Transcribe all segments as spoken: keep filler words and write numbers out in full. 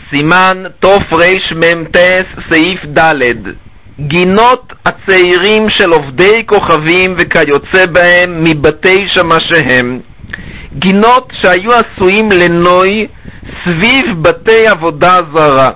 סימן תוף ריש ממתס סעיף ד' גינות הצעירים של עובדי כוכבים וכיוצא בהם מבתי שמשיהם, גינות שהיו עשויים לנוי סביב בתי עבודה זרה.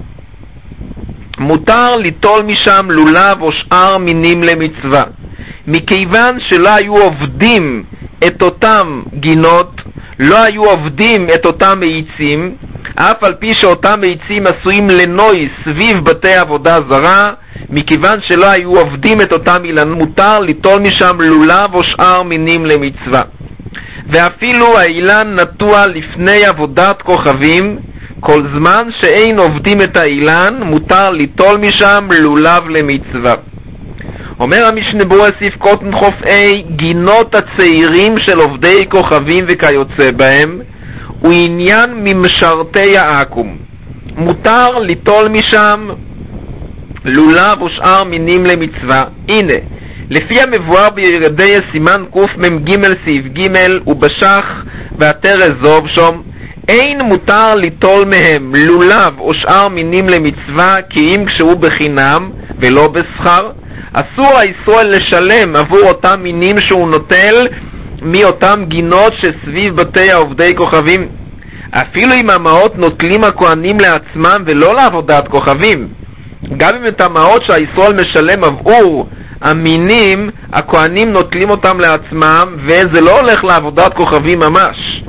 מותר ליטול משם לולב או שאר מינים למצווה, מכיוון שלא היו עובדים את אותם גינות, לא היו עובדים את אותם מאיצים, אף על פי שאותם מאיצים עשויים לנוי סביב בתי עבודה זרה, מכיוון שלא היו עובדים את אותם אילן, מותר ליטול משם לולב או שאר מינים למצווה. ואפילו האילן נטוע לפני עבודת כוכבים, כל זמן שאין עובדים את האילן, מותר ליטול משם לולב למצווה. אומר המשנה ברורה סעיף קוטן חוף A, גינות הצעירים של עובדי כוכבים וכיוצא בהם, הוא עניין ממשרתי העקום. מותר ליטול משם לולב או שאר מינים למצווה. הנה, לפי המבואר בירדי סימן קמ"ג סעיף ג' ובשח והתרס זוב שום, אין מותר ליטול מהם לולב או שאר מינים למצווה, כי אם כשהוא בחינם ולא בשכר, אסור הישראל לשלם עבור אותם מינים שהוא נוטל מאותם גינות שסביב בתי העובדי כוכבים. אפילו אם המעות נוטלים הכהנים לעצמם ולא לעבודת כוכבים, גם אם את המעות שהישראל משלם עבור המינים, הכהנים נוטלים אותם לעצמם וזה לא הולך לעבודת כוכבים ממש.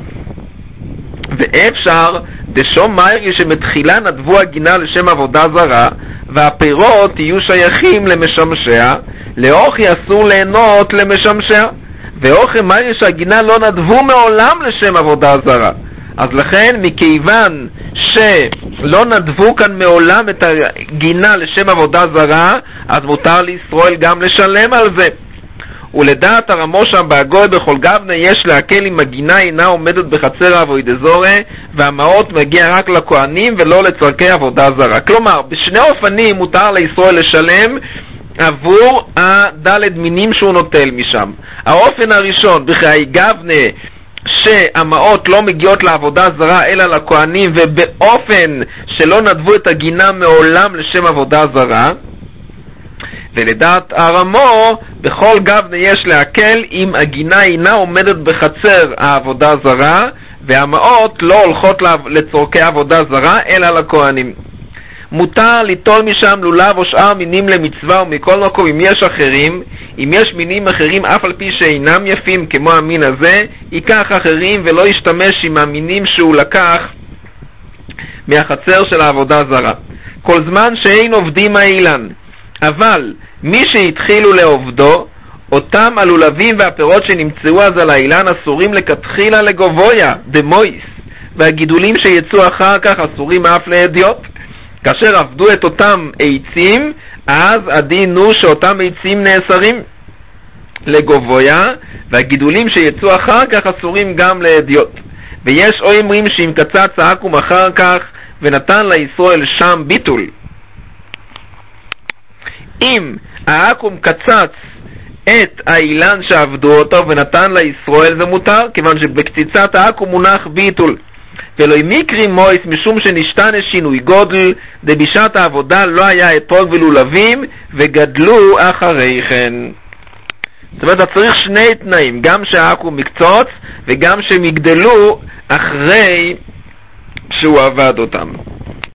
ואפשר דשום מיירי שמתחילה נדבו הגינה לשם עבודה זרה, והפירות יהיו שייכים למשמשיה, לאוכי אסור ליהנות למשמשיה, ואוכי מיירי שהגינה לא נדבו מעולם לשם עבודה זרה. אז לכן, מכיוון שלא נדבו כאן מעולם את הגינה לשם עבודה זרה, אז מותר לישראל גם לשלם על זה. ולדעת הרמושם בהגוי בכל גבנה יש להקל אם הגינה אינה עומדת בחצר העבודה זרה, והמעות מגיע רק לכהנים ולא לצורכי עבודה זרה. כלומר, בשני אופנים מותר לישראל לשלם עבור הדלת מינים שהוא נוטל משם. האופן הראשון, בחיי גבנה, שהמעות לא מגיעות לעבודה זרה אלא לכהנים, ובאופן שלא נדבו את הגינה מעולם לשם עבודה זרה. ולדעת הרמו, בכל גבנה יש להקל אם הגינה אינה עומדת בחצר העבודה זרה, והמעות לא הולכות לצורכי עבודה זרה אלא לכהנים. מותר ליטול משם לולב או שאר מינים למצווה, ומכל מקום אם יש אחרים, אם יש מינים אחרים אף על פי שאינם יפים כמו המין הזה, ייקח אחרים ולא ישתמש עם המינים שהוא לקח מהחצר של העבודה זרה, כל זמן שאין עובדים האילן. אבל מי שהתחילו לעובדו, אותם הלולבים והפירות שנמצאו אז על האילן אסורים לכתחילה לגובויה דמויס, והגידולים שיצאו אחר כך אסורים אף לאדיוט. כאשר עבדו את אותם עצים, אז הדין הוא שאותם עצים נאסרים לגובויה, והגידולים שיצאו אחר כך אסורים גם לאדיוט. ויש או אומרים שאם קצץ העקום אחר כך ונתן לישראל שם ביטול, אם העקום קצץ את האילן שעבדו אותו ונתן לישראל זה מותר, כיוון שבקציצת העקום מונח ביטול. ולא מקרי מויס משום שנשתנה שינוי גודל, דבישת העבודה לא היה אתרוג ולולבים וגדלו אחרי כן. זאת אומרת, צריך שני תנאים, גם שהעקום מקצוץ וגם שהם יגדלו אחרי שהוא עבד אותם.